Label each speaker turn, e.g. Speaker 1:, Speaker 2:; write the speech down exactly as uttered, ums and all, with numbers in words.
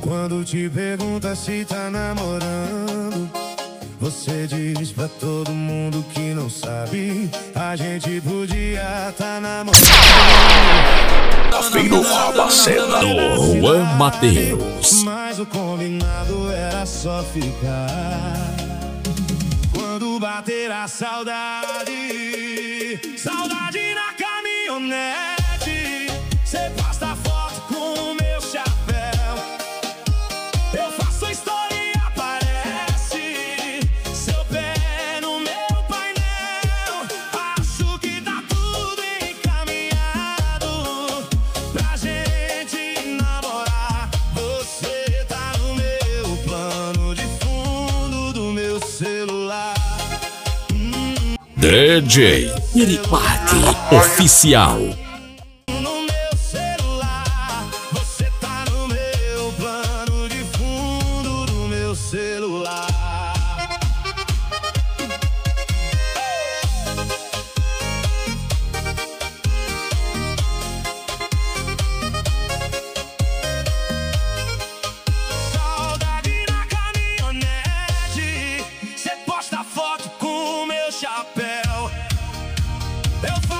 Speaker 1: Quando te pergunta se tá namorando, você diz pra todo mundo que não sabe. A gente podia tá namorando.
Speaker 2: Desafio Rabaceno, Juan Mateus.
Speaker 1: Mas o combinado era só ficar. Quando bater a saudade, saudade na caminhonete, cê posta foto com o meu chapéu. Eu faço a história e aparece seu pé no meu painel. Acho que tá tudo encaminhado pra gente namorar. Você tá no meu plano de fundo do meu celular.
Speaker 2: D J Piripaque Oficial.
Speaker 1: No meu celular, você tá no meu plano de fundo do meu celular. Saudade na caminhonete, cê posta foto com o meu chapéu. Eu